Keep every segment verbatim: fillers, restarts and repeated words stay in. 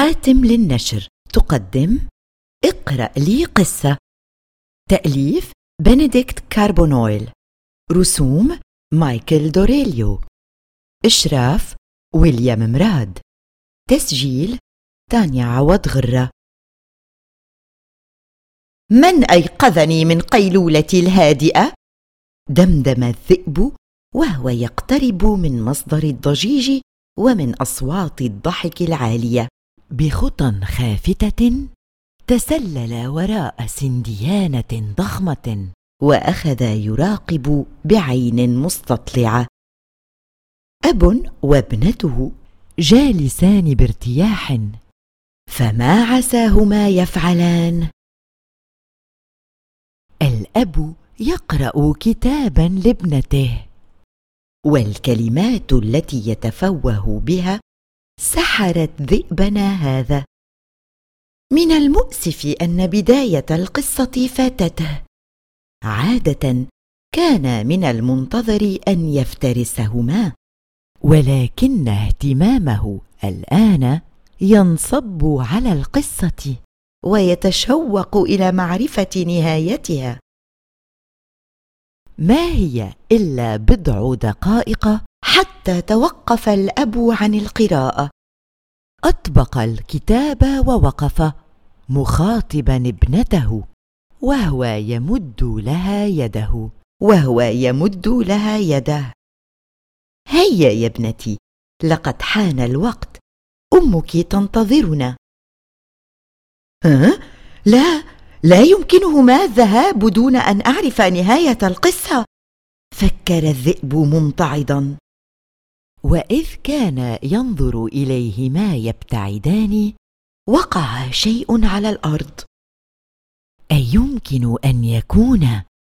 حاتم للنشر تقدم اقرأ لي قصة. تأليف بنديكت كاربونويل. رسوم مايكل دوريليو. إشراف ويليام مراد. تسجيل تانيا عوض غرة. من أيقظني من قيلولتي الهادئة؟ دمدم الذئب وهو يقترب من مصدر الضجيج ومن أصوات الضحك العالية. بخطى خافتة تسلل وراء سنديانة ضخمة وأخذ يراقب بعين مستطلعة. أب وابنته جالسان بارتياح، فما عساهما يفعلان؟ الأب يقرأ كتابا لابنته، والكلمات التي يتفوه بها سحرت ذئبنا هذا. من المؤسف أن بداية القصة فاتته. عادة كان من المنتظر أن يفترسهما، ولكن اهتمامه الآن ينصب على القصة ويتشوق إلى معرفة نهايتها. ما هي إلا بضع دقائق حتى توقف الأب عن القراءة. أطبق الكتاب ووقف مخاطبا ابنته، وهو يمد لها يده وهو يمد لها يده. هيا يا ابنتي، لقد حان الوقت، أمك تنتظرنا. ها؟ لا لا يمكنهما الذهاب دون أن أعرف نهاية القصة، فكر الذئب ممتعضا. وإذ كان ينظر إليهما يبتعدان وقع شيء على الأرض. أيمكن أن يكون؟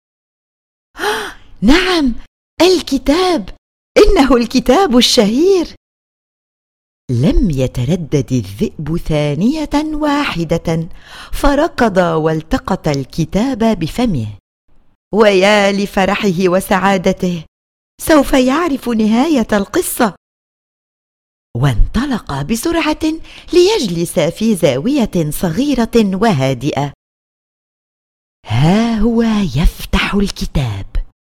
نعم، الكتاب، إنه الكتاب الشهير. لم يتردد الذئب ثانية واحدة، فركض والتقط الكتاب بفمه. ويا لفرحه وسعادته، سوف يعرف نهاية القصة. وانطلق بسرعة ليجلس في زاوية صغيرة وهادئة. ها هو يفتح الكتاب.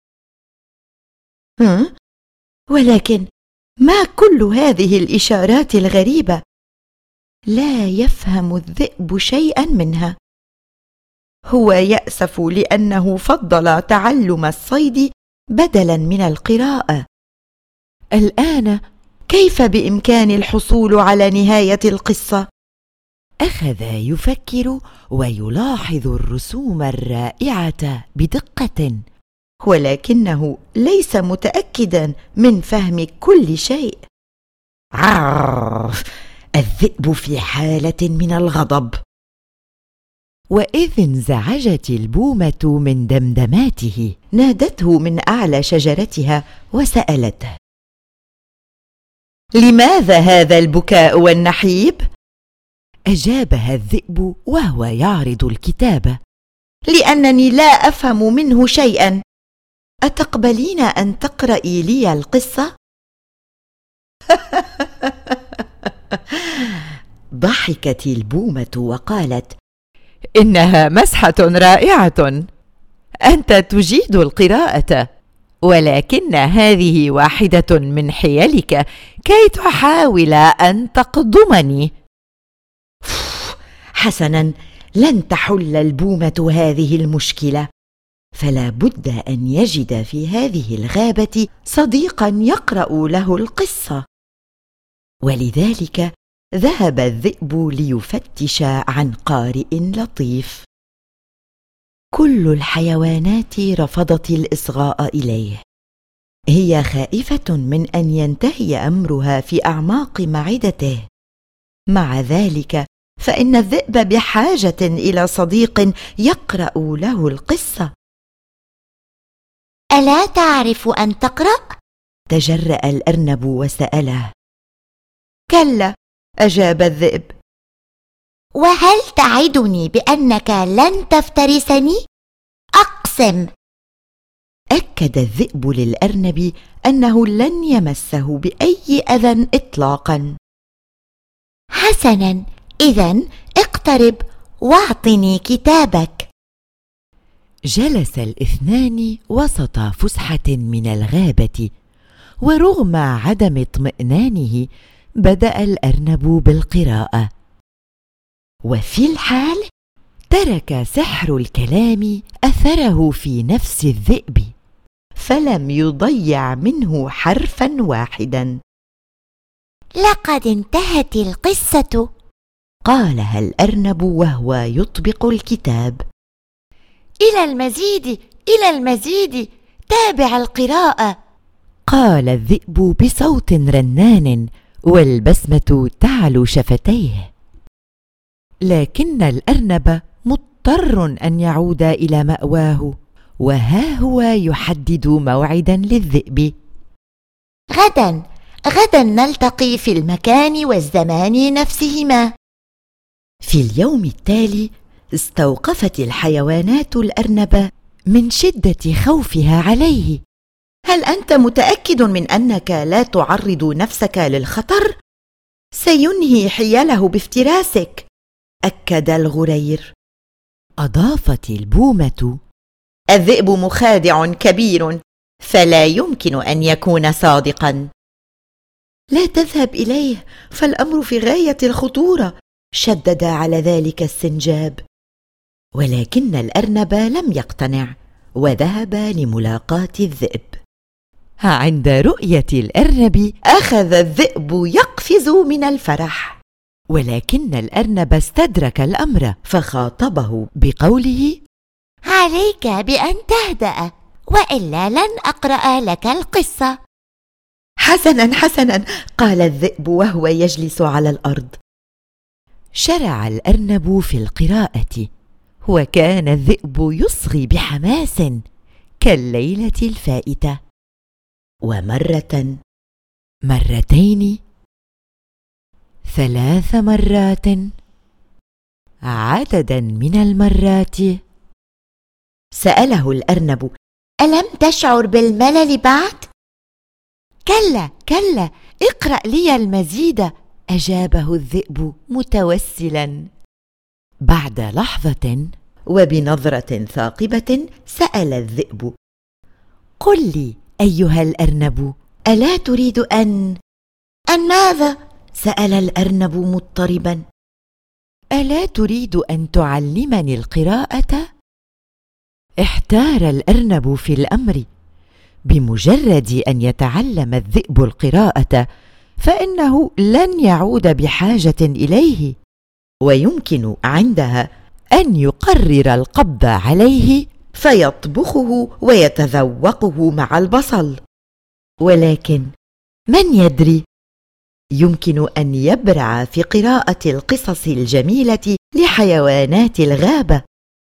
ها؟ ولكن ما كل هذه الإشارات الغريبة؟ لا يفهم الذئب شيئا منها. هو يأسف لأنه فضل تعلم الصيد بدلا من القراءة. الآن كيف بإمكان الحصول على نهاية القصة؟ أخذ يفكر ويلاحظ الرسوم الرائعة بدقة، ولكنه ليس متأكدا من فهم كل شيء. عرف، الذئب في حالة من الغضب. وإذ انزعجت البومة من دمدماته، نادته من أعلى شجرتها وسألته: لماذا هذا البكاء والنحيب؟ أجابها الذئب وهو يعرض الكتاب: لأنني لا أفهم منه شيئا. أتقبلين أن تقرأي لي القصة؟ ضحكت البومة وقالت: إنها مسحة رائعة، أنت تجيد القراءة، ولكن هذه واحدة من حيلك كي تحاول أن تقضمني. حسنا، لن تحل البومة هذه المشكلة، فلا بد أن يجد في هذه الغابة صديقا يقرأ له القصة. ولذلك ذهب الذئب ليفتش عن قارئ لطيف. كل الحيوانات رفضت الإصغاء إليه. هي خائفة من أن ينتهي أمرها في أعماق معدته. مع ذلك فإن الذئب بحاجة إلى صديق يقرأ له القصة. ألا تعرف أن تقرأ؟ تجرأ الأرنب وسأله. كلا، أجاب الذئب. وهل تعدني بأنك لن تفترسني؟ أقسم. أكد الذئب للأرنب أنه لن يمسه بأي أذى إطلاقا. حسنا، إذن اقترب واعطني كتابك. جلس الاثنان وسط فسحة من الغابة، ورغم عدم اطمئنانه بدأ الأرنب بالقراءة. وفي الحال ترك سحر الكلام أثره في نفس الذئب، فلم يضيع منه حرفا واحدا. لقد انتهت القصة، قالها الأرنب وهو يطبق الكتاب. إلى المزيد، إلى المزيد، تابع القراءة، قال الذئب بصوت رنان والبسمة تعلو شفتيه. لكن الأرنب مضطر أن يعود إلى مأواه، وها هو يحدد موعدا للذئب. غدا غدا نلتقي في المكان والزمان نفسهما. في اليوم التالي استوقفت الحيوانات الأرنب من شدة خوفها عليه. هل أنت متأكد من أنك لا تعرض نفسك للخطر؟ سينهي حيله بافتراسك، أكد الغرير. أضافت البومة: الذئب مخادع كبير، فلا يمكن أن يكون صادقا. لا تذهب إليه، فالأمر في غاية الخطورة، شدد على ذلك السنجاب. ولكن الأرنب لم يقتنع، وذهب لملاقاة الذئب. عند رؤية الأرنب أخذ الذئب يقفز من الفرح، ولكن الأرنب استدرك الأمر فخاطبه بقوله: عليك بأن تهدأ، وإلا لن أقرأ لك القصة. حسنا حسنا، قال الذئب وهو يجلس على الأرض. شرع الأرنب في القراءة، وكان الذئب يصغي بحماس كالليلة الفائتة. ومرة، مرتين، ثلاث مرات، عددا من المرات، سأله الأرنب: ألم تشعر بالملل بعد؟ كلا كلا، اقرأ لي المزيد، أجابه الذئب متوسلا. بعد لحظة وبنظرة ثاقبة سأل الذئب: قل لي أيها الأرنب، ألا تريد أن أن ماذا؟ سأل الأرنب مضطربا. ألا تريد أن تعلمني القراءة؟ احتار الأرنب في الأمر. بمجرد أن يتعلم الذئب القراءة فإنه لن يعود بحاجة إليه، ويمكن عندها أن يقرر القبض عليه فيطبخه ويتذوقه مع البصل. ولكن من يدري، يمكن أن يبرع في قراءة القصص الجميلة لحيوانات الغابة.